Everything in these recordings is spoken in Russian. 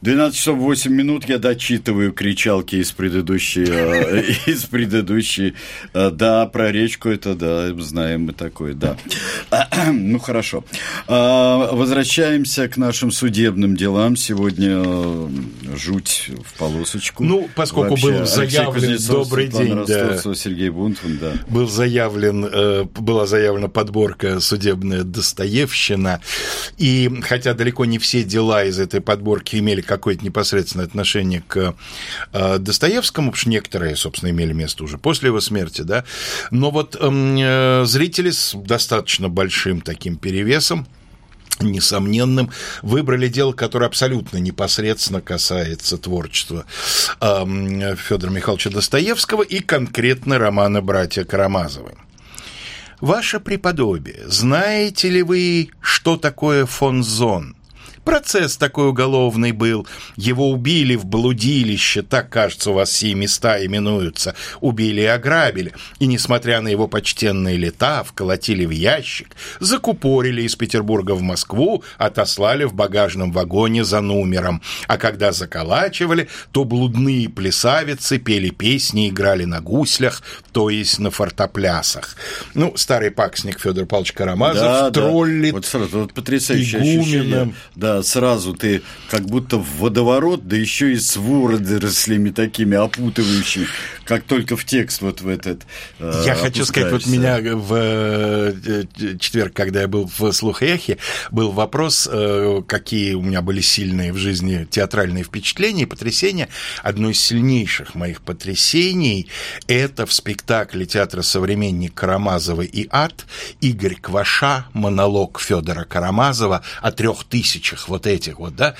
12 часов 8 минут, я дочитываю кричалки из предыдущей. Да, про речку это, да, знаем мы такое, да. Ну, хорошо. Возвращаемся к нашим судебным делам. Сегодня жуть в полосочку. Ну, поскольку вообще, был заявлен, добрый день, да. Сергей Бунтман, да. Была заявлена подборка «Судебная Достоевщина», и хотя далеко не все дела из этой подборки имели какое-то непосредственное отношение к Достоевскому, потому что некоторые, собственно, имели место уже после его смерти, да, но вот зрители с достаточно большим таким перевесом, несомненным, выбрали дело, которое абсолютно непосредственно касается творчества Фёдора Михайловича Достоевского и конкретно романа «Братья Карамазовы». «Ваше преподобие, знаете ли вы, что такое фон Зон? Процесс такой уголовный был. Его убили в блудилище, так, кажется, у вас сии места именуются. Убили и ограбили. И, несмотря на его почтенные лета, вколотили в ящик, закупорили из Петербурга в Москву, отослали в багажном вагоне за номером. А когда заколачивали, то блудные плясавицы пели песни, играли на гуслях, то есть на фортеплясах». Ну, старый пакостник Фёдор Павлович Карамазов троллит вот сразу, вот потрясающее ощущение. Да, сразу ты как будто в водоворот, да еще и с водорослями такими опутывающими, как только в текст вот в этот Я хочу сказать, вот меня в четверг, когда я был в «Слух и эхе», был вопрос, какие у меня были сильные в жизни театральные впечатления и потрясения. Одно из сильнейших моих потрясений – это в спектакле театра «Современник» Карамазова и ад Игорь Кваша, монолог Фёдора Карамазова о 3000 вот этих вот, да,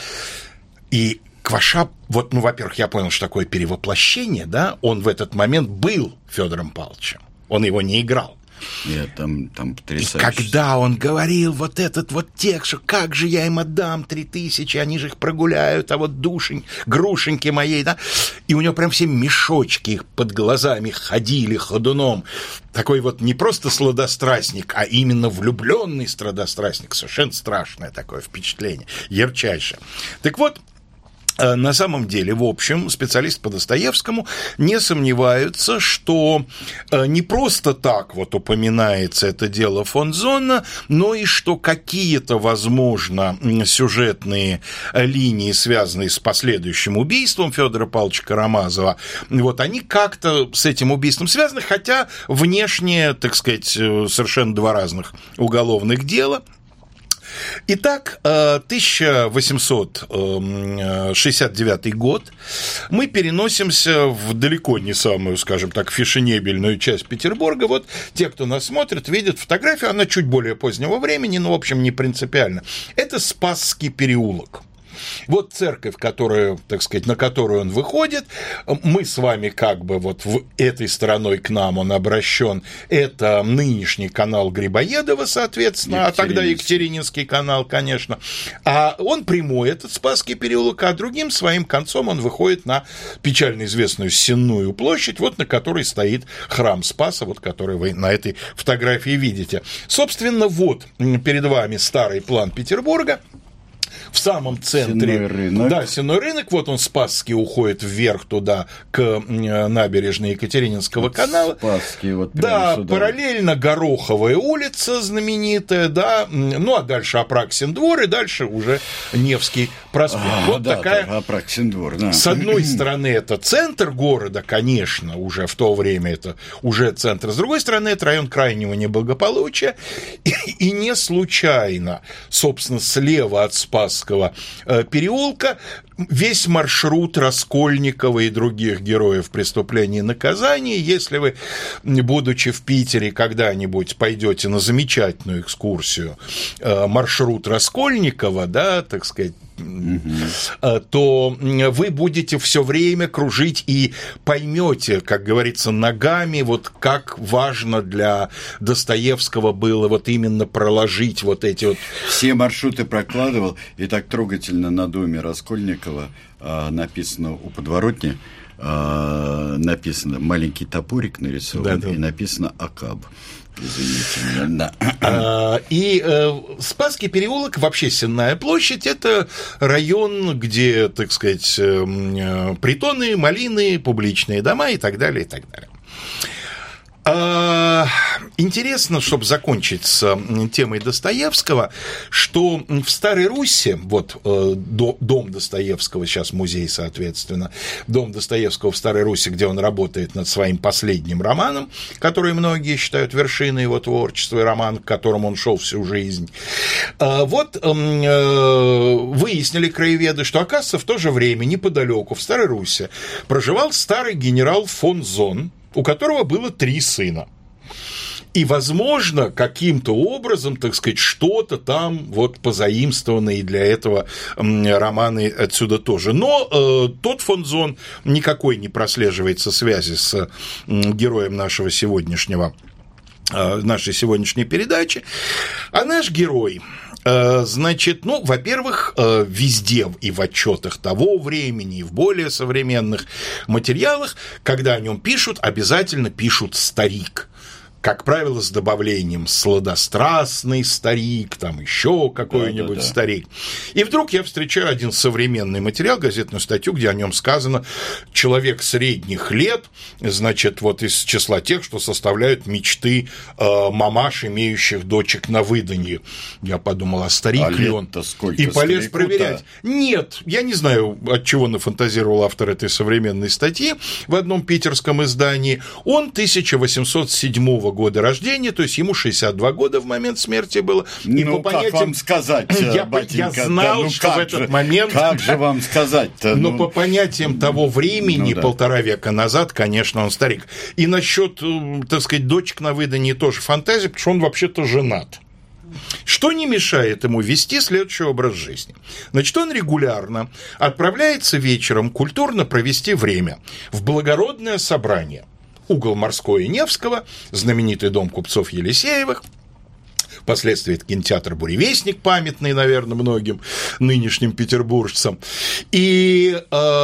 и Кваша, вот, ну, во-первых, я понял, что такое перевоплощение, да, он в этот момент был Фёдором Павловичем, он его не играл. Нет, там потрясающе. И когда он говорил вот этот вот текст, что как же я им отдам 3000, они же их прогуляют, а вот грушеньки моей, да, и у него прям все мешочки их под глазами ходили ходуном. Такой вот не просто сладострастник, а именно влюбленный сладострастник. Совершенно страшное такое впечатление, ярчайшее. Так вот, на самом деле, в общем, специалисты по Достоевскому не сомневаются, что не просто так вот упоминается это дело фон Зона, но и что какие-то, возможно, сюжетные линии, связанные с последующим убийством Фёдора Павловича Карамазова, вот они как-то с этим убийством связаны, хотя внешне, так сказать, совершенно два разных уголовных дела. Итак, 1869 год, мы переносимся в далеко не самую, скажем так, фешенебельную часть Петербурга. Вот те, кто нас смотрит, видят фотографию, она чуть более позднего времени, но, в общем, не принципиально. Это Спасский переулок. Вот церковь, которую, так сказать, на которую он выходит, мы с вами как бы вот в этой стороной к нам он обращен. Это нынешний канал Грибоедова, соответственно, а тогда Екатерининский канал, конечно. А он прямой, этот Спасский переулок, а другим своим концом он выходит на печально известную Сенную площадь, вот на которой стоит храм Спаса, вот который вы на этой фотографии видите. Собственно, вот перед вами старый план Петербурга. В самом центре, Сенной рынок. Да, Сенной рынок, вот он Спасский уходит вверх туда, к набережной Екатерининского канала. Спасский, вот да, сюда. Параллельно Гороховая улица знаменитая, да, ну, а дальше Апраксин двор, и дальше уже Невский проспект. Вот да, такая... Да, Апраксин двор, да. С одной стороны, это центр города, конечно, уже в то время это уже центр, с другой стороны, это район крайнего неблагополучия, и не случайно, собственно, слева от Спасского переулка весь маршрут Раскольникова и других героев преступления и наказания. Если вы, будучи в Питере, когда-нибудь пойдете на замечательную экскурсию маршрут Раскольникова, да, так сказать, то вы будете все время кружить и поймете, как говорится, ногами, вот как важно для Достоевского было вот именно проложить вот эти вот... Все маршруты прокладывал, и так трогательно на доме Раскольникова написано у подворотни: написано маленький топорик нарисован, и написано «Акаб». Извините меня, да. И Спасский переулок, вообще Сенная площадь, это район, где, так сказать, притоны, малины, публичные дома и так далее, и так далее. Интересно, чтобы закончить с темой Достоевского, что в Старой Русси, вот дом Достоевского, сейчас музей, соответственно, дом Достоевского в Старой Русси, где он работает над своим последним романом, который многие считают вершиной его творчества, и роман, к которому он шел всю жизнь. Вот выяснили краеведы, что, оказывается, в то же время неподалеку, в Старой Русси, проживал старый генерал фон Зон, у которого было 3 сына. И, возможно, каким-то образом, так сказать, что-то там вот позаимствовано, и для этого романы отсюда тоже. Но тот фон Зон никакой не прослеживается связи с героем нашей сегодняшней передачи. А наш герой, значит, ну, во-первых, везде и в отчетах того времени, и в более современных материалах, когда о нем пишут, обязательно пишут «старик». Как правило, с добавлением «сладострастный старик», там еще какой-нибудь старик. И вдруг я встречаю один современный материал, газетную статью, где о нем сказано: человек средних лет, значит, вот из числа тех, что составляют мечты мамаш, имеющих дочек на выданье. Я подумал, а старик ли он? И полез проверять. Нет, я не знаю, от чего нафантазировал автор этой современной статьи в одном питерском издании. Он 1807 года рождения, то есть ему 62 года в момент смерти было. И ну, по понятиям... как вам сказать, батенька? Я знал, да, ну, что в этот момент... Как же вам сказать-то? Но по понятиям того времени, 1,5 века назад, конечно, он старик. И насчет, так сказать, дочек на выданье тоже фантазия, потому что он вообще-то женат. Что не мешает ему вести следующий образ жизни? Значит, он регулярно отправляется вечером культурно провести время в благородное собрание. Угол Морской и Невского, знаменитый дом купцов Елисеевых, впоследствии это кинотеатр «Буревестник», памятный, наверное, многим нынешним петербуржцам. И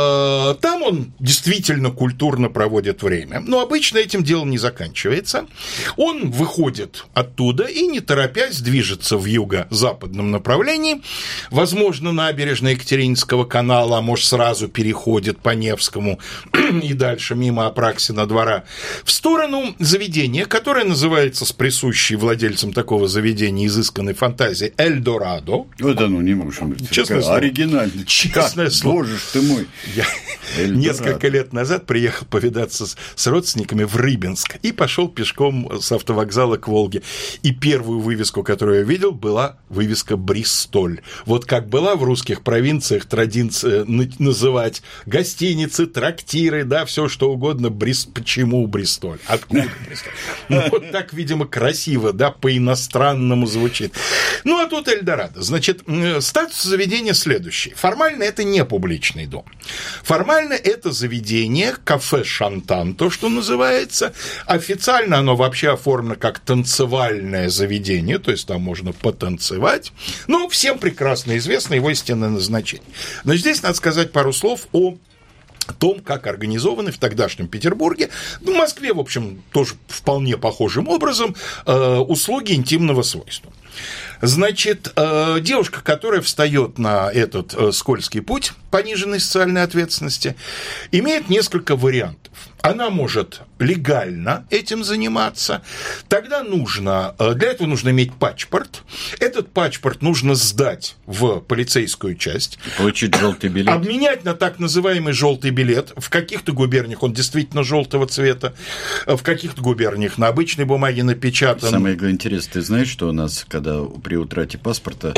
там он действительно культурно проводит время. Но обычно этим делом не заканчивается. Он выходит оттуда и, не торопясь, движется в юго-западном направлении, возможно, набережной Екатерининского канала, а может, сразу переходит по Невскому и дальше мимо Апраксина двора, в сторону заведения, которое называется, с присущей владельцам такого заведения, изысканной фантазии, Эльдорадо. Вот оно, не можем быть. Честное слово. Оригинально. Честное слово. Боже ж ты мой. Я несколько лет назад приехал повидаться с родственниками в Рыбинск и пошел пешком с автовокзала к Волге. И первую вывеску, которую я видел, была вывеска «Бристоль». Вот как была в русских провинциях традиция называть гостиницы, трактиры, да, все что угодно. Почему Бристоль? Откуда Бристоль? Ну, вот так, видимо, красиво, да, по-иностранному звучит. Ну, а тут Эльдорадо. Значит, статус заведения следующий. Формально это не публичный дом. Формально это заведение, кафе «Шантан», то, что называется. Официально оно вообще оформлено как танцевальное заведение, то есть там можно потанцевать. Но всем прекрасно известно его истинное назначение. Но здесь надо сказать пару слов о том, как организованы в тогдашнем Петербурге, в Москве, в общем, тоже вполне похожим образом, услуги интимного свойства. Значит, девушка, которая встает на этот скользкий путь пониженной социальной ответственности, имеет несколько вариантов. Она может легально этим заниматься, тогда для этого нужно иметь паспорт. Этот паспорт нужно сдать в полицейскую часть. Получить желтый билет. Обменять на так называемый желтый билет. В каких-то губерниях он действительно желтого цвета, в каких-то губерниях на обычной бумаге напечатан. Самое интересное, ты знаешь, что у нас, когда при утрате паспорта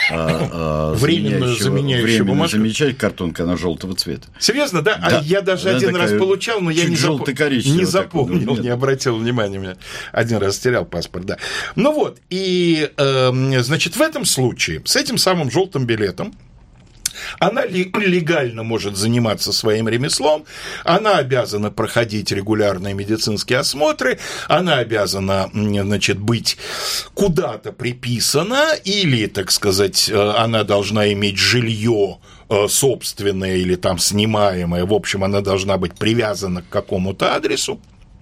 временно заменяющая бумажка, замечать картонка, она желтого цвета. Серьезно, да? А я даже один раз получал, но я не запомнил, не обратил внимания, меня один раз терял паспорт, да. Ну вот, и, значит, в этом случае с этим самым желтым билетом Она легально может заниматься своим ремеслом, она обязана проходить регулярные медицинские осмотры, она обязана, значит, быть куда-то приписана или, так сказать, она должна иметь жилье собственное или там снимаемое, в общем, она должна быть привязана к какому-то адресу.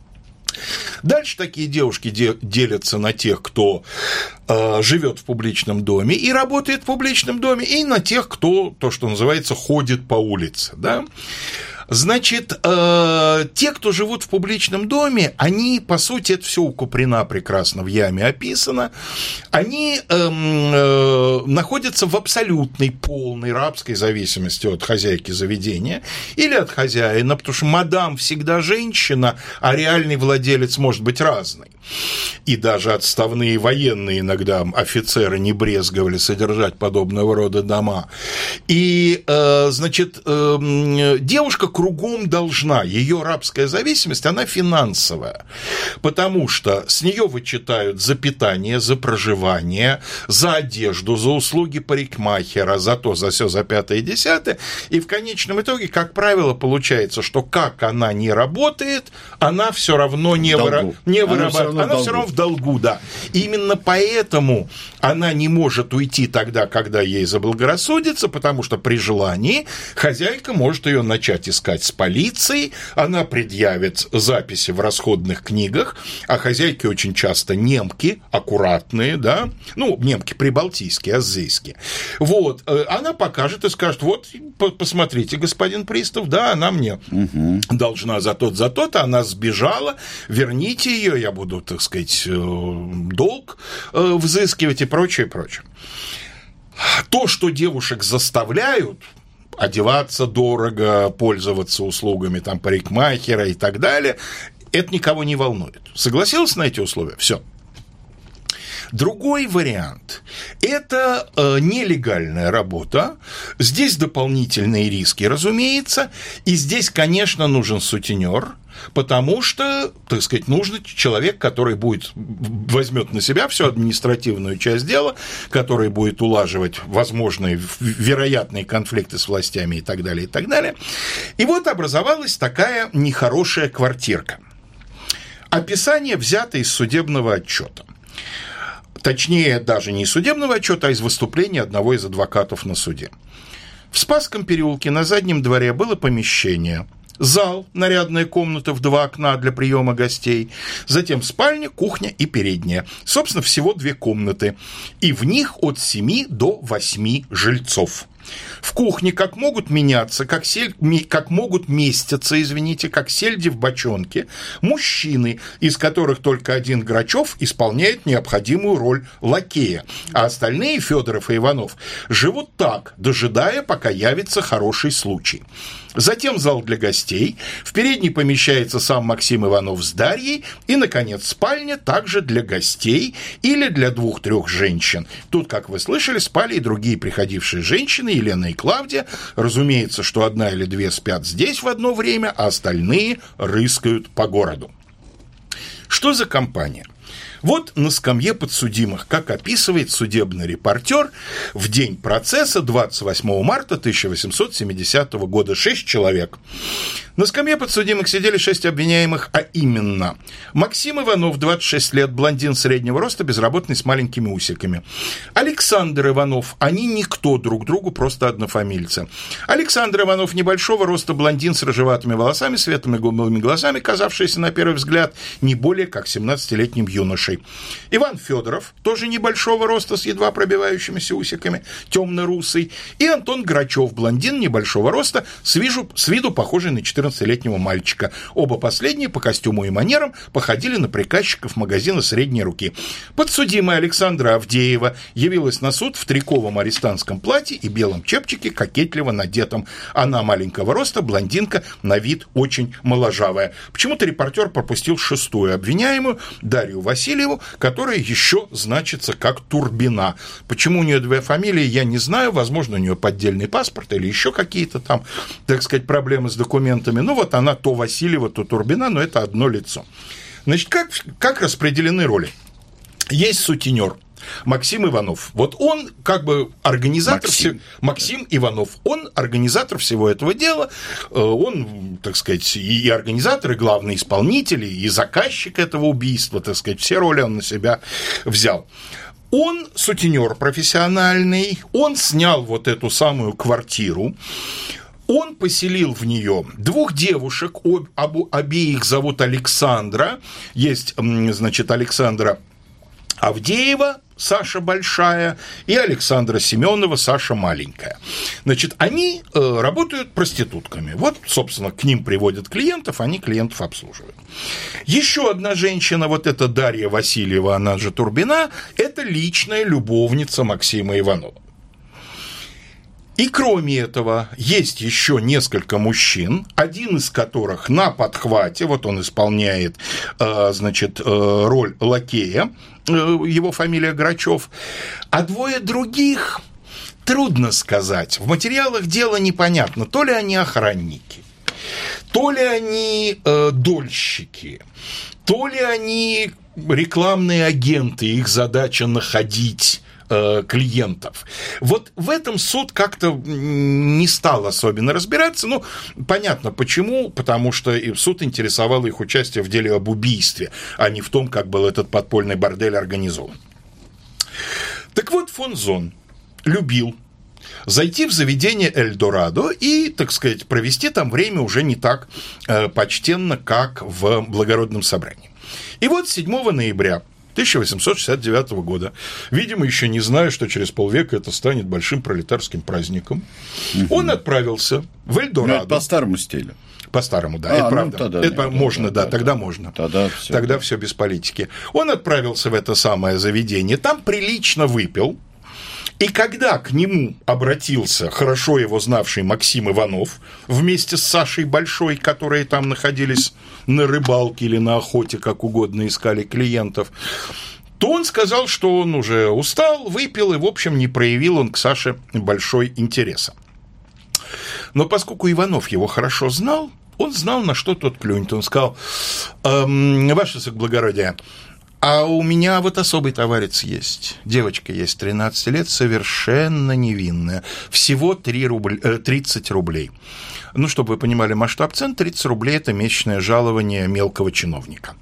Дальше такие девушки делятся на тех, кто живет в публичном доме и работает в публичном доме, и на тех, кто, то, что называется, ходит по улице, да. Значит, те, кто живут в публичном доме, они, по сути, это все у Куприна прекрасно в «Яме» описано, они находятся в абсолютной, полной рабской зависимости от хозяйки заведения или от хозяина, потому что мадам всегда женщина, а реальный владелец может быть разный. И даже отставные военные иногда офицеры не брезговали содержать подобного рода дома. И, значит, девушка кругом должна, ее рабская зависимость, она финансовая, потому что с нее вычитают за питание, за проживание, за одежду, за услуги парикмахера, за то, за сё, за пятое и десятое, и в конечном итоге, как правило, получается, что как она не работает, она все равно не вырабатывает, она все равно в долгу, да. И именно поэтому она не может уйти тогда, когда ей заблагорассудится, потому что при желании хозяйка может ее начать искать с полицией, она предъявит записи в расходных книгах, а хозяйки очень часто немки, аккуратные, да, ну, немки прибалтийские, азийские. Вот, она покажет и скажет: вот, посмотрите, господин пристав, да, она мне должна за то-то, она сбежала, верните ее, я буду, так сказать, долг взыскивать и прочее, прочее. То, что девушек заставляют одеваться дорого, пользоваться услугами там парикмахера и так далее, это никого не волнует. Согласился на эти условия? Все. Другой вариант – это нелегальная работа. Здесь дополнительные риски, разумеется, и здесь, конечно, нужен сутенер, потому что, так сказать, нужен человек, который возьмет на себя всю административную часть дела, который будет улаживать возможные, вероятные конфликты с властями и так далее, и так далее. И вот образовалась такая нехорошая квартирка. Описание взято из судебного отчета. Точнее, даже не из судебного отчета, а из выступления одного из адвокатов на суде. В Спасском переулке на заднем дворе было помещение, зал, нарядная комната в 2 окна для приема гостей, затем спальня, кухня и передняя. Собственно, всего 2 комнаты, и в них от 7 до 8 жильцов. В кухне как могут меняться, как могут меститься, как сельди в бочонке, мужчины, из которых только один Грачев исполняет необходимую роль лакея, а остальные, Федоров и Иванов, живут так, дожидая, пока явится хороший случай. Затем зал для гостей, в передней помещается сам Максим Иванов с Дарьей, и, наконец, спальня также для гостей или для 2-3 женщин. Тут, как вы слышали, спали и другие приходившие женщины, Елена и Клавдия. Разумеется, что 1 или 2 спят здесь в одно время, а остальные рыскают по городу. Что за компания? Вот на скамье подсудимых, как описывает судебный репортер, в день процесса 28 марта 1870 года 6 человек. На скамье подсудимых сидели 6 обвиняемых, а именно: Максим Иванов, 26 лет, блондин среднего роста, безработный, с маленькими усиками. Александр Иванов, они никто друг другу, просто однофамильцы. Александр Иванов, небольшого роста, блондин с рыжеватыми волосами, светлыми голубыми глазами, казавшийся на первый взгляд не более как 17-летним юношей. Иван Федоров, тоже небольшого роста, с едва пробивающимися усиками, темно-русый. И Антон Грачев, блондин небольшого роста, с виду похожий на 14-летнего мальчика. Оба последние по костюму и манерам походили на приказчиков магазина средней руки. Подсудимая Александра Авдеева явилась на суд в триковом арестантском платье и белом чепчике, кокетливо надетом. Она маленького роста, блондинка, на вид очень моложавая. Почему-то репортер пропустил 6-ю обвиняемую, Дарью Васильеву, которая еще значится как Турбина. Почему у нее 2 фамилии, я не знаю. Возможно, у нее поддельный паспорт или еще какие-то там, так сказать, проблемы с документами. Ну, вот она то Васильева, то Турбина, но это одно лицо. Значит, как распределены роли? Есть сутенер. Максим Иванов. Вот он как бы организатор... Максим Иванов. Он организатор всего этого дела. Он, так сказать, и организатор, и главный исполнитель, и заказчик этого убийства, так сказать, все роли он на себя взял. Он сутенер профессиональный, он снял вот эту самую квартиру, он поселил в нее 2 девушек, обеих зовут Александра, есть, значит, Александра Авдеева, Саша Большая, и Александра Семенова, Саша Маленькая. Значит, они работают проститутками. Вот, собственно, к ним приводят клиентов, они клиентов обслуживают. Еще одна женщина, вот эта Дарья Васильева, она же Турбина, это личная любовница Максима Иванова. И кроме этого, есть еще несколько мужчин, один из которых на подхвате, вот он исполняет, значит, роль лакея, его фамилия Грачев, а 2 других, трудно сказать, в материалах дела непонятно, то ли они охранники, то ли они дольщики, то ли они рекламные агенты, их задача находить клиентов. Вот в этом суд как-то не стал особенно разбираться. Ну, понятно, почему. Потому что суд интересовало их участие в деле об убийстве, а не в том, как был этот подпольный бордель организован. Так вот, фон Зон любил зайти в заведение Эльдорадо и, так сказать, провести там время уже не так почтенно, как в благородном собрании. И вот 7 ноября 1869 года, видимо, еще не зная, что через полвека это станет большим пролетарским праздником, он отправился в Эльдорадо. Ну, это по старому стилю. По старому, да, это правда. Тогда это нет, можно, да, тогда можно. Тогда все без политики. Он отправился в это самое заведение, там прилично выпил. И когда к нему обратился хорошо его знавший Максим Иванов вместе с Сашей Большой, которые там находились на рыбалке или на охоте, как угодно, искали клиентов, то он сказал, что он уже устал, выпил, и, в общем, не проявил он к Саше большой интереса. Но поскольку Иванов его хорошо знал, он знал, на что тот клюнет. Он сказал: «Ваше высокоблагородие, а у меня вот особый товарищ есть. Девочка есть, 13 лет, совершенно невинная. Всего 30 рублей. Ну, чтобы вы понимали масштаб цен, 30 рублей – это месячное жалование мелкого чиновника».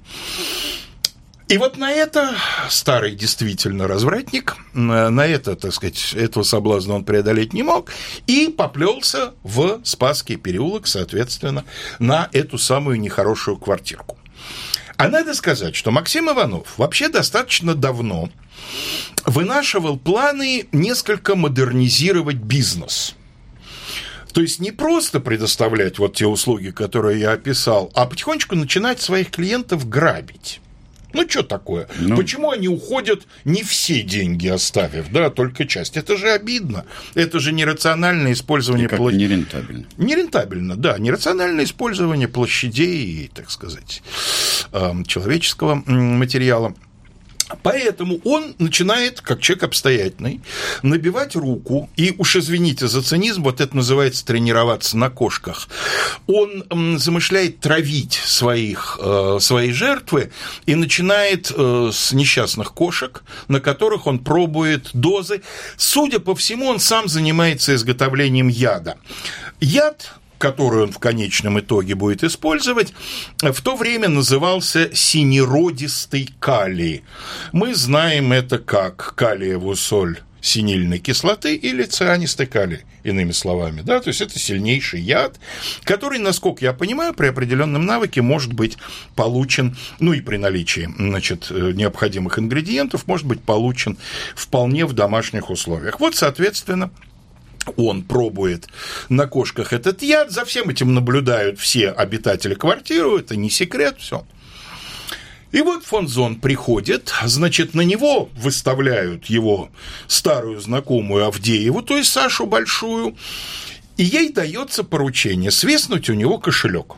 И вот на это старый действительно развратник, на это, так сказать, этого соблазна он преодолеть не мог, и поплелся в Спасский переулок, соответственно, на эту самую нехорошую квартирку. А надо сказать, что Максим Иванов вообще достаточно давно вынашивал планы несколько модернизировать бизнес. То есть не просто предоставлять вот те услуги, которые я описал, а потихонечку начинать своих клиентов грабить. Ну, что такое? Почему они уходят, не все деньги оставив, да, только часть? Это же обидно. Это же нерациональное использование площадей. Нерентабельно. Нерентабельно, да. Нерациональное использование площадей, так сказать, человеческого материала. Поэтому он начинает, как человек обстоятельный, набивать руку, и уж извините за цинизм, вот это называется тренироваться на кошках. Он замышляет травить свои жертвы и начинает с несчастных кошек, на которых он пробует дозы. Судя по всему, он сам занимается изготовлением яда. Яд, который он в конечном итоге будет использовать, в то время назывался синеродистый калий. Мы знаем это как калиевую соль синильной кислоты или цианистый калий, иными словами. Да? То есть это сильнейший яд, который, насколько я понимаю, при определенном навыке может быть получен, ну и при наличии, значит, необходимых ингредиентов, может быть получен вполне в домашних условиях. Вот, соответственно, он пробует на кошках этот яд, за всем этим наблюдают все обитатели квартиры, это не секрет, все. И вот фон Зон приходит, значит, на него выставляют его старую знакомую Авдееву, то есть Сашу Большую, и ей дается поручение свистнуть у него кошелек.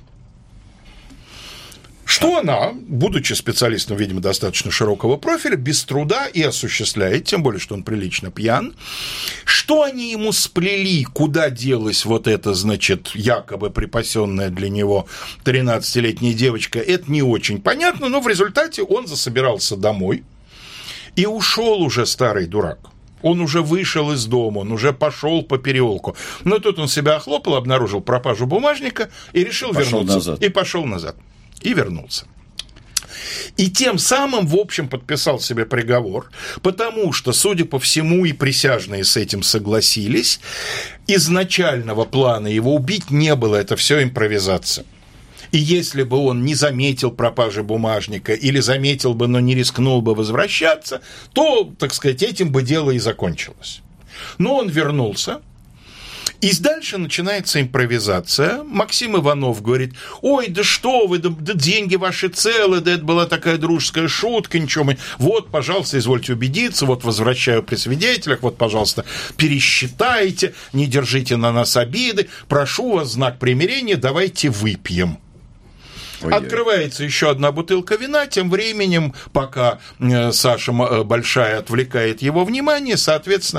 Что она, будучи специалистом, видимо, достаточно широкого профиля, без труда и осуществляет, тем более, что он прилично пьян. Что они ему сплели, куда делась вот эта, значит, якобы припасенная для него 13-летняя девочка, это не очень понятно, но в результате он засобирался домой И ушел уже старый дурак. Он уже вышел из дома, он уже пошел по переулку. Но тут он себя охлопал, обнаружил пропажу бумажника и решил вернуться. И пошел назад. И вернулся. И тем самым, в общем, подписал себе приговор, потому что, судя по всему, и присяжные с этим согласились, изначального плана его убить не было, это все импровизация. И если бы он не заметил пропажи бумажника или заметил бы, но не рискнул бы возвращаться, то, так сказать, этим бы дело и закончилось. Но он вернулся. И дальше начинается импровизация. Максим Иванов говорит: ой, да что вы, да деньги ваши целы, да это была такая дружеская шутка, ничего мы... Вот, пожалуйста, извольте убедиться, вот возвращаю при свидетелях, вот, пожалуйста, пересчитайте, не держите на нас обиды, прошу вас, знак примирения, давайте выпьем. Ой-ой. Открывается еще одна бутылка вина, тем временем, пока Саша Большая отвлекает его внимание, соответственно,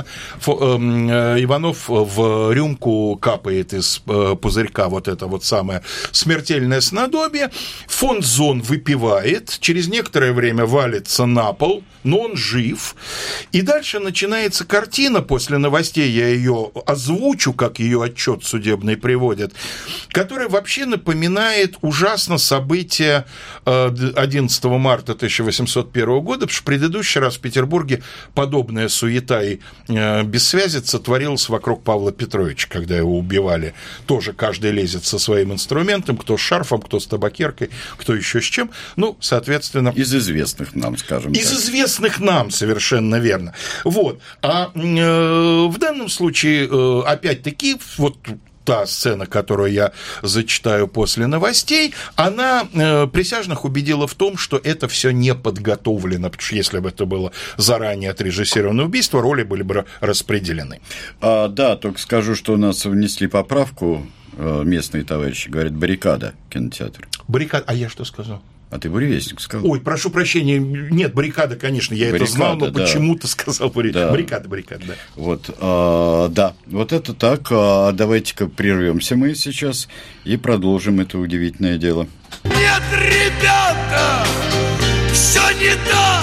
Иванов в рюмку капает из пузырька вот это вот самое смертельное снадобье, фон Зон выпивает, через некоторое время валится на пол, но он жив, и дальше начинается картина, после новостей я ее озвучу, как ее отчет судебный приводит, которая вообще напоминает ужасно события 11 марта 1801 года, потому что в предыдущий раз в Петербурге подобная суета и бессвязица творилась вокруг Павла Петровича, когда его убивали. Тоже каждый лезет со своим инструментом, кто с шарфом, кто с табакеркой, кто еще с чем. Ну, соответственно... Из известных нам, скажем так. Из известных нам, совершенно верно. Вот. А в данном случае, опять-таки, вот... Та сцена, которую я зачитаю после новостей, она присяжных убедила в том, что это все не подготовлено, потому что если бы это было заранее отрежиссированное убийство, роли были бы распределены. Да, только скажу, что у нас внесли поправку местные товарищи, говорят, баррикада кинотеатр. Баррикада, а я что сказал? А ты буревестник сказал. Ой, прошу прощения, нет, баррикада, конечно, я баррикада, это знал, но да. Почему-то сказал баррикада. Да. Баррикада, да. Вот, да, вот это так. Давайте-ка прервемся мы сейчас и продолжим это удивительное дело. Нет, ребята, все не так,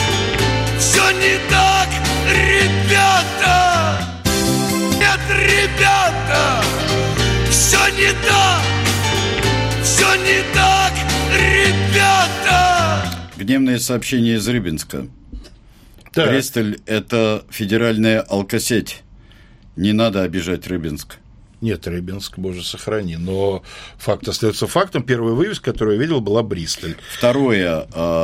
ребята. Нет, ребята, все не так, ребята! Гневное сообщение из Рыбинска. Так. Присталь – это федеральная алкосеть. Не надо обижать Рыбинск. Нет, Рыбинск, боже, сохрани. Но факт остается фактом. Первая вывеска, которую я видел, была Бристоль. Второе,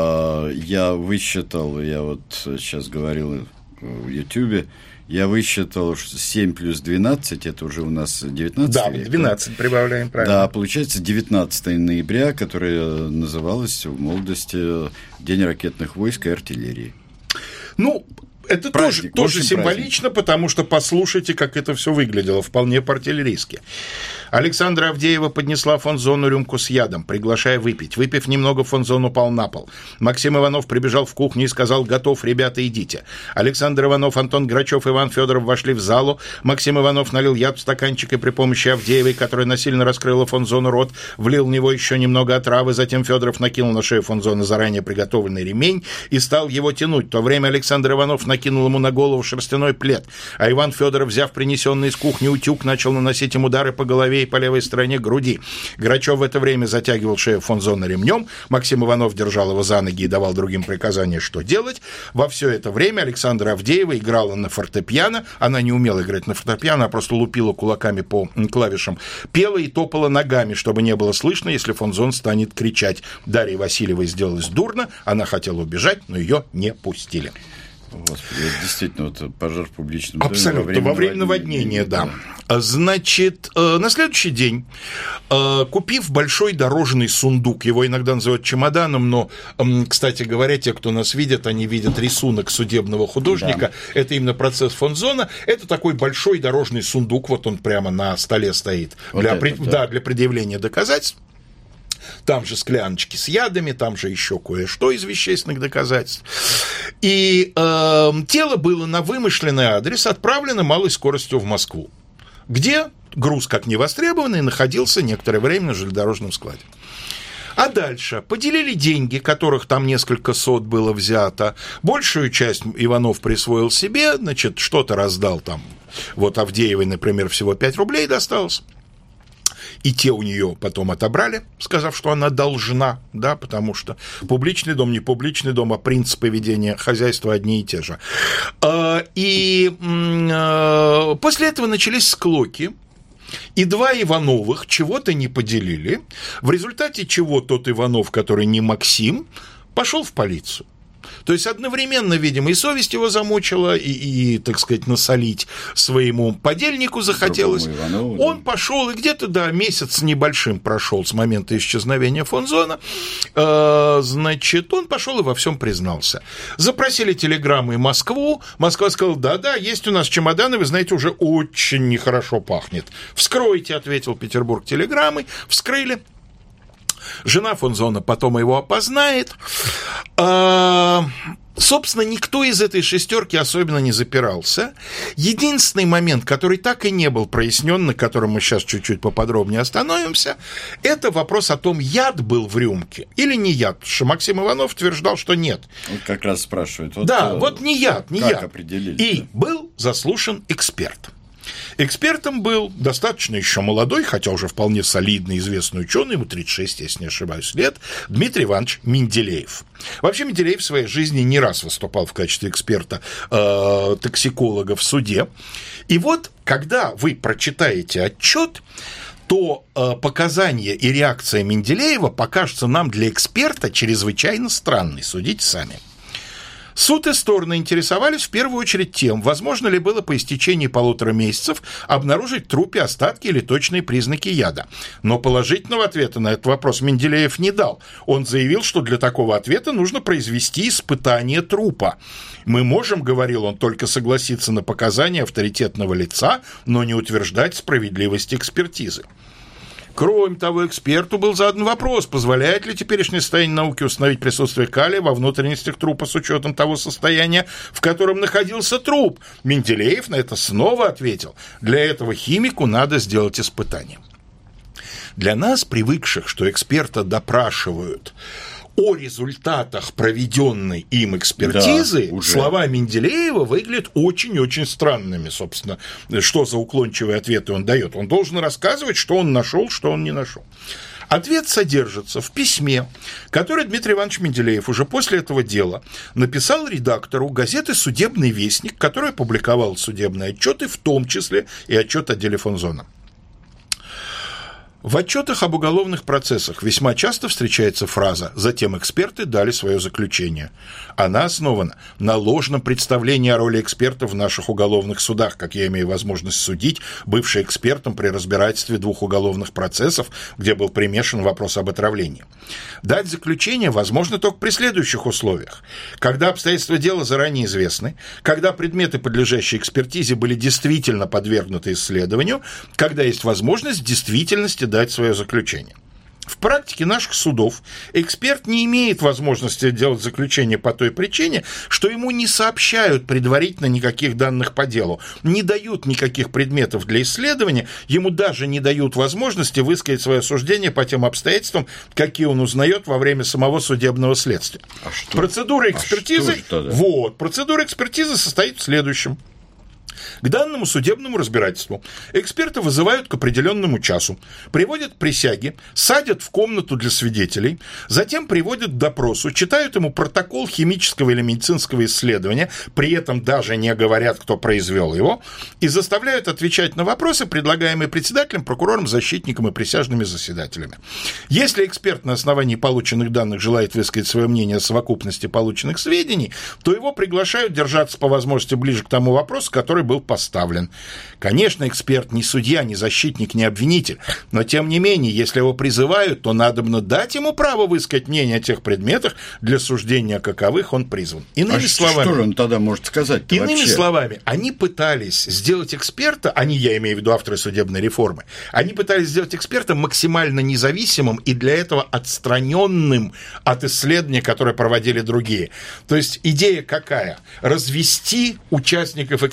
я высчитал, я вот сейчас говорил в Ютьюбе, я высчитал, что 7 плюс 12, это уже у нас 19 да, век. 12 прибавляем, правильно. Да, получается 19 ноября, которое называлось в молодости День ракетных войск и артиллерии. Ну, это праздник, тоже символично, праздник. Потому что послушайте, как это все выглядело, вполне по-артиллерийски. Александра Авдеева поднесла фон Зону рюмку с ядом, приглашая выпить. Выпив немного, фон Зон упал на пол. Максим Иванов прибежал в кухню и сказал: «Готов, ребята, идите». Александр Иванов, Антон Грачев, Иван Федоров вошли в залу. Максим Иванов налил яд в стаканчик и при помощи Авдеевой, которая насильно раскрыла фон Зону рот, влил в него еще немного отравы. Затем Федоров накинул на шею фон Зона заранее приготовленный ремень и стал его тянуть. В то время Александр Иванов накинул ему на голову шерстяной плед, а Иван Федоров, взяв принесенный из кухни утюг, начал наносить ему удары по голове и по левой стороне груди. Грачев в это время затягивал шею фон Зона ремнем, Максим Иванов держал его за ноги и давал другим приказания, что делать. Во все это время Александра Авдеева играла на фортепиано, она не умела играть на фортепиано, а просто лупила кулаками по клавишам, пела и топала ногами, чтобы не было слышно, если фон Зон станет кричать. Дарье Васильевой сделалось дурно, она хотела убежать, но ее не пустили. Господи, это действительно вот пожар в публичном доме. Абсолютно, во время наводнения, да. Значит, на следующий день, купив большой дорожный сундук, его иногда называют чемоданом, но, кстати говоря, те, кто нас видят, они видят рисунок судебного художника, да. Это именно процесс фон Зона, это такой большой дорожный сундук, вот он прямо на столе стоит, вот для предъявления доказательств. Там же скляночки с ядами, там же еще кое-что из вещественных доказательств. И тело было на вымышленный адрес отправлено малой скоростью в Москву, где груз, как невостребованный, находился некоторое время на железнодорожном складе. А дальше поделили деньги, которых там несколько сот было взято. Большую часть Иванов присвоил себе, значит, что-то раздал там. Вот Авдеевой, например, всего 5 рублей досталось. И те у нее потом отобрали, сказав, что она должна, да, потому что публичный дом, не публичный дом, а принципы ведения хозяйства одни и те же. И после этого начались склоки, и 2 Ивановых чего-то не поделили, в результате чего тот Иванов, который не Максим, пошел в полицию. То есть одновременно, видимо, и совесть его замучила, и так сказать, насолить своему подельнику захотелось. Иванову, он пошел, и где-то, да, месяц небольшим прошел с момента исчезновения фон Зона. Значит, он пошел и во всем признался. Запросили телеграммой Москву. Москва сказала: да, есть у нас чемоданы, вы знаете, уже очень нехорошо пахнет. Вскройте, ответил Петербург телеграммой. Вскрыли. Жена фон Зона потом его опознает. Собственно, никто из этой шестерки особенно не запирался. Единственный момент, который так и не был прояснен, на котором мы сейчас чуть-чуть поподробнее остановимся, это вопрос о том, яд был в рюмке или не яд. Потому что Максим Иванов утверждал, что нет. Вот как раз спрашивает. Вот, да, вот не яд, не как яд. Определили? И был заслушан эксперт. Экспертом был достаточно еще молодой, хотя уже вполне солидный, известный ученый, ему 36, если не ошибаюсь, лет, Дмитрий Иванович Менделеев. Вообще Менделеев в своей жизни не раз выступал в качестве эксперта токсиколога в суде. И вот, когда вы прочитаете отчет, то показания и реакция Менделеева покажутся нам для эксперта чрезвычайно странной. Судите сами. Суд и стороны интересовались в первую очередь тем, возможно ли было по истечении 1,5 месяцев обнаружить в трупе остатки или точные признаки яда. Но положительного ответа на этот вопрос Менделеев не дал. Он заявил, что для такого ответа нужно произвести испытание трупа. «Мы можем, — говорил он, — только согласиться на показания авторитетного лица, но не утверждать справедливость экспертизы». Кроме того, эксперту был задан вопрос, позволяет ли теперешнее состояние науки установить присутствие калия во внутренностях трупа с учетом того состояния, в котором находился труп. Менделеев на это снова ответил: для этого химику надо сделать испытание. Для нас, привыкших, что эксперта допрашивают о результатах проведенной им экспертизы, да, слова Менделеева выглядят очень-очень странными, собственно. Что за уклончивые ответы он дает? Он должен рассказывать, что он нашел, что он не нашел. Ответ содержится в письме, которое Дмитрий Иванович Менделеев уже после этого дела написал редактору газеты «Судебный вестник», которая публиковала судебные отчеты, в том числе и отчет о деле фон Зона. В отчетах об уголовных процессах весьма часто встречается фраза «затем эксперты дали свое заключение». Она основана на ложном представлении о роли эксперта в наших уголовных судах, как я имею возможность судить, бывший экспертом при разбирательстве 2 уголовных процессов, где был примешан вопрос об отравлении. Дать заключение возможно только при следующих условиях: когда обстоятельства дела заранее известны, когда предметы, подлежащие экспертизе, были действительно подвергнуты исследованию, когда есть возможность в действительности дать свое заключение. В практике наших судов эксперт не имеет возможности делать заключение по той причине, что ему не сообщают предварительно никаких данных по делу, не дают никаких предметов для исследования, ему даже не дают возможности высказать свое суждение по тем обстоятельствам, какие он узнает во время самого судебного следствия. Процедура экспертизы, процедура экспертизы состоит в следующем. К данному судебному разбирательству эксперта вызывают к определенному часу, приводят к присяге, садят в комнату для свидетелей, затем приводят к допросу, читают ему протокол химического или медицинского исследования, при этом даже не говорят, кто произвел его, и заставляют отвечать на вопросы, предлагаемые председателем, прокурором, защитником и присяжными заседателями. Если эксперт на основании полученных данных желает высказать свое мнение о совокупности полученных сведений, то его приглашают держаться по возможности ближе к тому вопросу, который был поставлен. Конечно, эксперт не судья, не защитник, не обвинитель, но тем не менее, если его призывают, то надобно дать ему право высказать мнение о тех предметах, для суждения каковых он призван. Иными словами, что же он тогда может сказать-то иными вообще? словами, они пытались сделать эксперта, я имею в виду авторы судебной реформы, они пытались сделать эксперта максимально независимым и для этого отстраненным от исследования, которое проводили другие. То есть идея какая? Развести участников экспертизы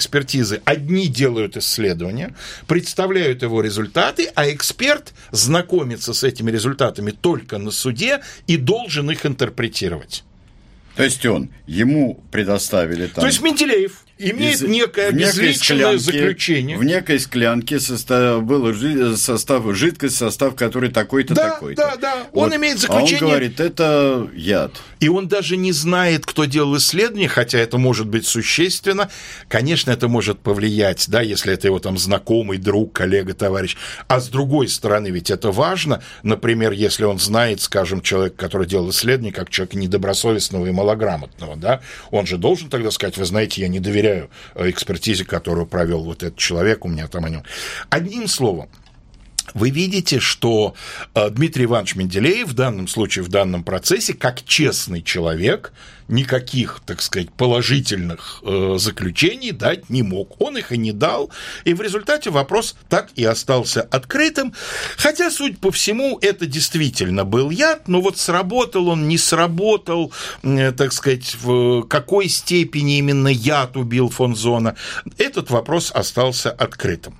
экспертизы. Одни делают исследования, представляют его результаты, а эксперт знакомится с этими результатами только на суде и должен их интерпретировать. То есть ему предоставили там... То есть Менделеев имеет некое безличное заключение. В некой склянке был жидкость, состав которой такой-то, такой-то. Да. Он имеет заключение. А он говорит, это яд. И он даже не знает, кто делал исследование, хотя это может быть существенно. Конечно, это может повлиять, да, если это его там знакомый, друг, коллега, товарищ. А с другой стороны, ведь это важно. Например, если он знает, скажем, человек, который делал исследование, как человека недобросовестного и малограмотного, да, он же должен тогда сказать, вы знаете, я не доверяю экспертизе, которую провел вот этот человек, у меня там о нем. Одним словом, вы видите, что Дмитрий Иванович Менделеев в данном случае, в данном процессе, как честный человек, никаких, так сказать, положительных заключений дать не мог. Он их и не дал, и в результате вопрос так и остался открытым. Хотя, судя по всему, это действительно был яд, но вот сработал он, не сработал, так сказать, в какой степени именно яд убил фон Зона, этот вопрос остался открытым.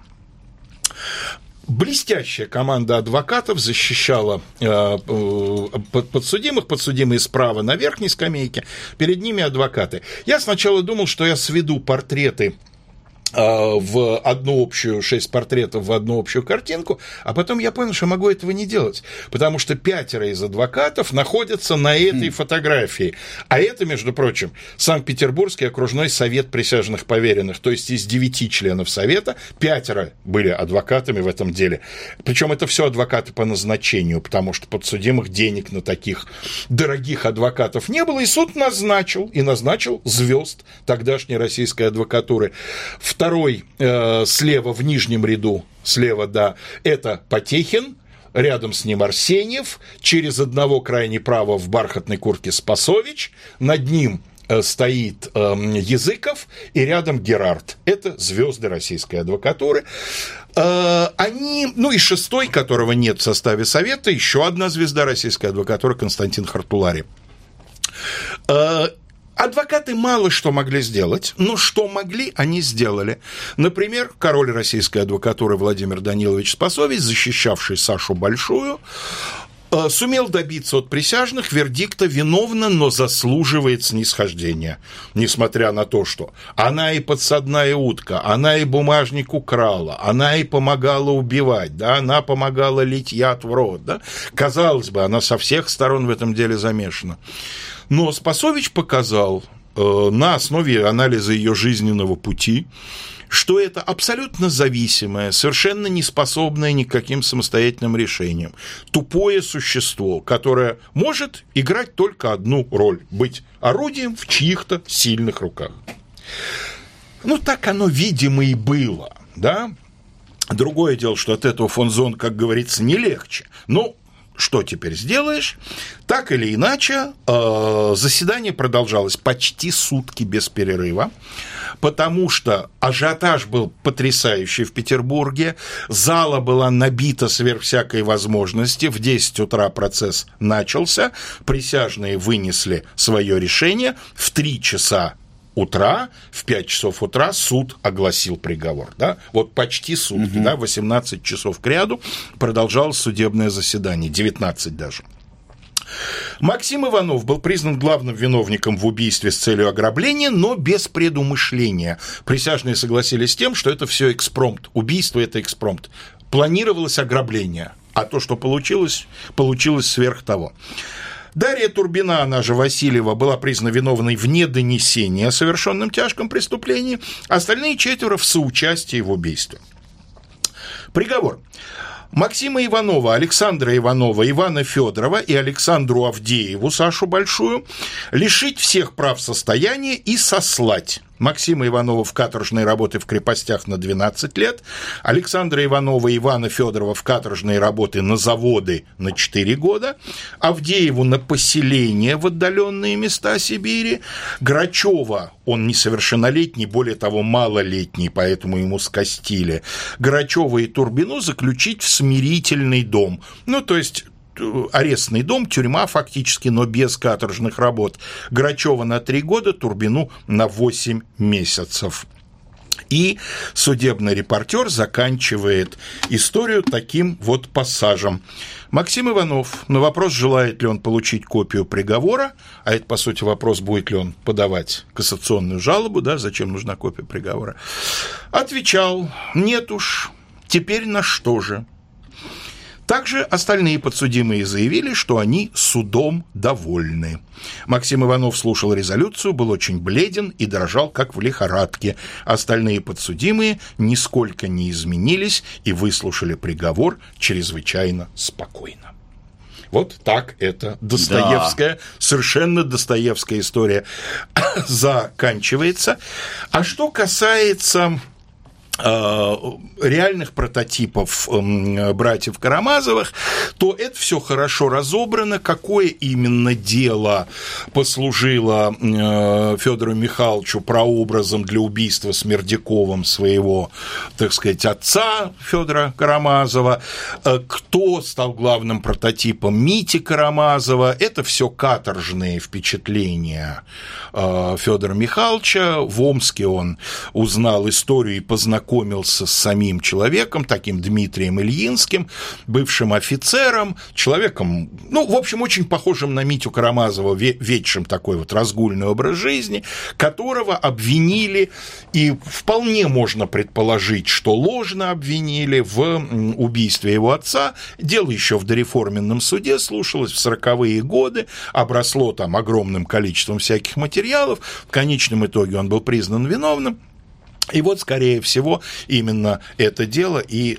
Блестящая команда адвокатов защищала подсудимых, подсудимые справа на верхней скамейке, перед ними адвокаты. Я сначала думал, что я сведу портреты в одну общую, 6 портретов в одну общую картинку, а потом я понял, что могу этого не делать, потому что 5 из адвокатов находятся на этой фотографии. А это, между прочим, Санкт-Петербургский окружной совет присяжных поверенных, то есть из 9 членов совета 5 были адвокатами в этом деле. Причем это все адвокаты по назначению, потому что подсудимых денег на таких дорогих адвокатов не было, и суд назначил звезд тогдашней российской адвокатуры. Второй слева в нижнем ряду, слева, да, это Потехин, рядом с ним Арсеньев, через одного крайне право в бархатной куртке Спасович, над ним стоит Языков, и рядом Герард. Это звезды российской адвокатуры. Они, и 6-й, которого нет в составе совета, еще одна звезда российской адвокатуры, Константин Хартулари. Адвокаты мало что могли сделать, но что могли, они сделали. Например, король российской адвокатуры Владимир Данилович Спасович, защищавший Сашу Большую, сумел добиться от присяжных вердикта «виновна, но заслуживает снисхождения», несмотря на то, что она и подсадная утка, она и бумажник украла, она и помогала убивать, да, она помогала лить яд в рот, да. Казалось бы, она со всех сторон в этом деле замешана. Но Спасович показал на основе анализа ее жизненного пути, что это абсолютно зависимое, совершенно не способное ни к каким самостоятельным решениям, тупое существо, которое может играть только одну роль – быть орудием в чьих-то сильных руках. Так оно, видимо, и было, да? Другое дело, что от этого фон Зон, как говорится, не легче. Что теперь сделаешь? Так или иначе, заседание продолжалось почти сутки без перерыва, потому что ажиотаж был потрясающий в Петербурге, зала была набита сверх всякой возможности, в 10 утра процесс начался, присяжные вынесли свое решение, в 3 часа утра, в 5 часов утра суд огласил приговор. Да? Вот почти сутки, да, 18 часов кряду продолжалось судебное заседание, 19 даже. Максим Иванов был признан главным виновником в убийстве с целью ограбления, но без предумышления. Присяжные согласились с тем, что это все экспромт. Убийство – это экспромт. Планировалось ограбление, а то, что получилось сверх того. Дарья Турбина, она же Васильева, была признана виновной в недонесении о совершенном тяжком преступлении, остальные 4 в соучастии в убийстве. Приговор. Максима Иванова, Александра Иванова, Ивана Федорова и Александру Авдееву, Сашу Большую, лишить всех прав состояния и сослать. Максима Иванова в каторжные работы в крепостях на 12 лет, Александра Иванова и Ивана Федорова в каторжные работы на заводы на 4 года, Авдееву на поселение в отдаленные места Сибири, Грачева, он несовершеннолетний, более того, малолетний, поэтому ему скостили, Грачева и Турбину заключить в смирительный дом, то есть арестный дом, тюрьма фактически, но без каторжных работ. Грачева на 3 года, Турбину на 8 месяцев. И судебный репортер заканчивает историю таким вот пассажем. Максим Иванов на вопрос, желает ли он получить копию приговора, а это, по сути, вопрос, будет ли он подавать кассационную жалобу, да, зачем нужна копия приговора, отвечал: нет уж, теперь на что же? Также остальные подсудимые заявили, что они судом довольны. Максим Иванов слушал резолюцию, был очень бледен и дрожал, как в лихорадке. Остальные подсудимые нисколько не изменились и выслушали приговор чрезвычайно спокойно. Вот так эта Достоевская, совершенно Достоевская история заканчивается. А что касается реальных прототипов братьев Карамазовых, то это все хорошо разобрано. Какое именно дело послужило Федору Михайловичу прообразом для убийства Смердяковым своего, так сказать, отца Федора Карамазова, кто стал главным прототипом Мити Карамазова, это все каторжные впечатления Федора Михайловича. В Омске он узнал историю и познакомился с самим человеком, таким Дмитрием Ильинским, бывшим офицером, человеком, ну, в общем, очень похожим на Митю Карамазова, ведшим такой вот разгульный образ жизни, которого обвинили, и вполне можно предположить, что ложно обвинили в убийстве его отца. Дело еще в дореформенном суде слушалось в 40-е годы, обросло там огромным количеством всяких материалов, в конечном итоге он был признан виновным. И вот, скорее всего, именно это дело и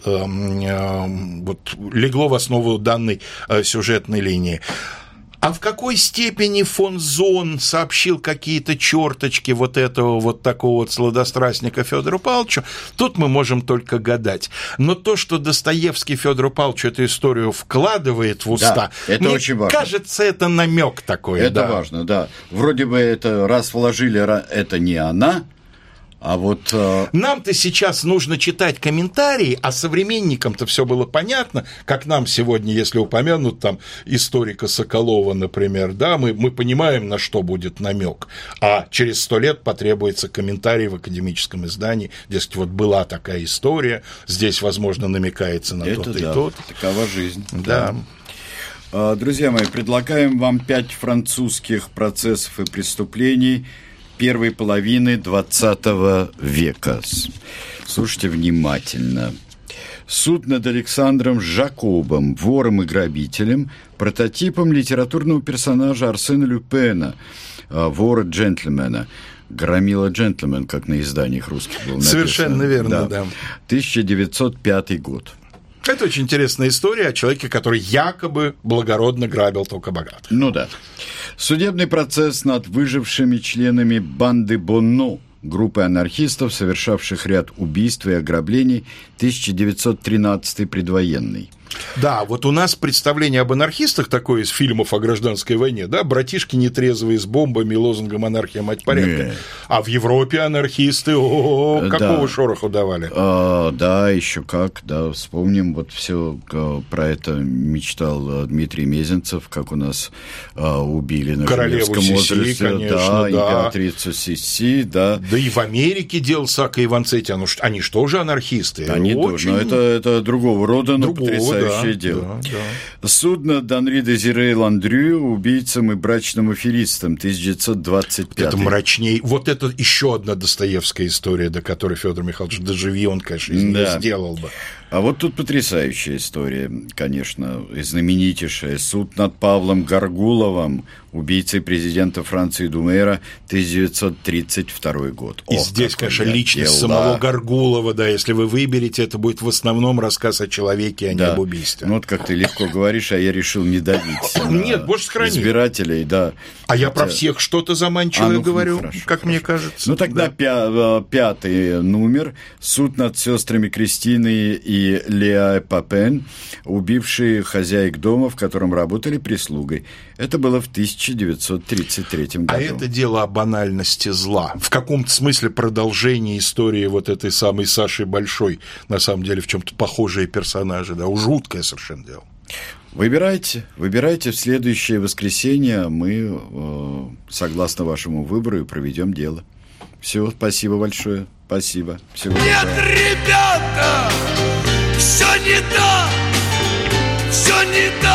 вот легло в основу данной сюжетной линии. А в какой степени фон Зон сообщил какие-то черточки вот этого вот такого вот сладострастника Федору Павловичу, тут мы можем только гадать. Но то, что Достоевский Федору Павловичу эту историю вкладывает в уста, да, это мне очень важно. Кажется, это намек такой. Это да. важно, да. Вроде бы это, раз вложили, это не она. А вот нам-то сейчас нужно читать комментарии, а современникам-то все было понятно, как нам сегодня, если упомянут там историка Соколова, например, да, мы понимаем, на что будет намек, а через 100 лет потребуется комментарий в академическом издании, дескать, вот была такая история, здесь, возможно, намекается на это то-то да, и то-то. Такова жизнь. Да. Друзья мои, предлагаем вам 5 французских процессов и преступлений первой половины XX века. Слушайте внимательно. Суд над Александром Жакобом, вором и грабителем, прототипом литературного персонажа Арсена Люпена, вора-джентльмена. Громила-джентльмен, как на изданиях русских был написано. Совершенно верно, да. 1905 год. Это очень интересная история о человеке, который якобы благородно грабил только богатых. Ну да. Судебный процесс над выжившими членами банды Бонно, группы анархистов, совершавших ряд убийств и ограблений, 1913 предвоенный. Да, вот у нас представление об анархистах такое из фильмов о гражданской войне, да, братишки нетрезвые с бомбами и лозунгом «Анархия, мать порядка». А в Европе анархисты, какого шороху давали? Да, еще как, да, вспомним, вот все про это мечтал Дмитрий Мезенцев, как у нас убили на Королеву Женевском Сиси, озере, конечно, императрицу Сиси, да. Да и в Америке делал Сака и Ванцетти, они же тоже анархисты. Они тоже, но это другого рода, но потрясающее дело. Да. Суд над Анри Дезире Ландрю, убийцам и брачным аферистам, 1925. Это мрачней. Вот это еще одна Достоевская история, до которой Федор Михайлович доживи, он, конечно, не сделал бы. А вот тут потрясающая история, конечно, и знаменитейшая. Суд над Павлом Гаргуловым, убийцей президента Франции Думера, 1932 год. И здесь, конечно, личность самого Гаргулова, да, если вы выберете, это будет в основном рассказ о человеке, а не об убийстве. Ну, вот как ты легко говоришь, а я решил не давить Нет, боже сохрани. Избирателей, да. А я про всех что-то заманчивое говорю, как мне кажется. Ну, тогда пятый номер. Суд над сестрами Кристиной и Леа Папен, убившие хозяек дома, в котором работали прислугой. Это было в 1933 году. А это дело о банальности зла. В каком-то смысле продолжение истории вот этой самой Саши Большой. На самом деле в чем-то похожие персонажи. Да, жуткое совершенно дело. Выбирайте в следующее воскресенье. Мы, согласно вашему выбору, проведем дело. Все, спасибо большое. Спасибо. Всего Нет, доброго. ребята, все не так, все не так.